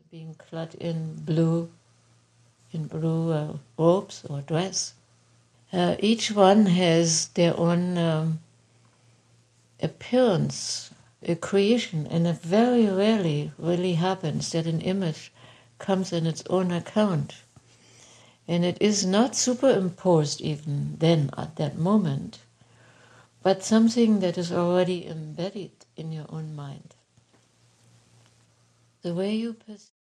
being clad in blue robes or dress. Each one has their own appearance, a creation, and it very rarely really happens that an image comes in its own account. And it is not superimposed even then at that moment, but something that is already embedded in your own mind. The way you perceive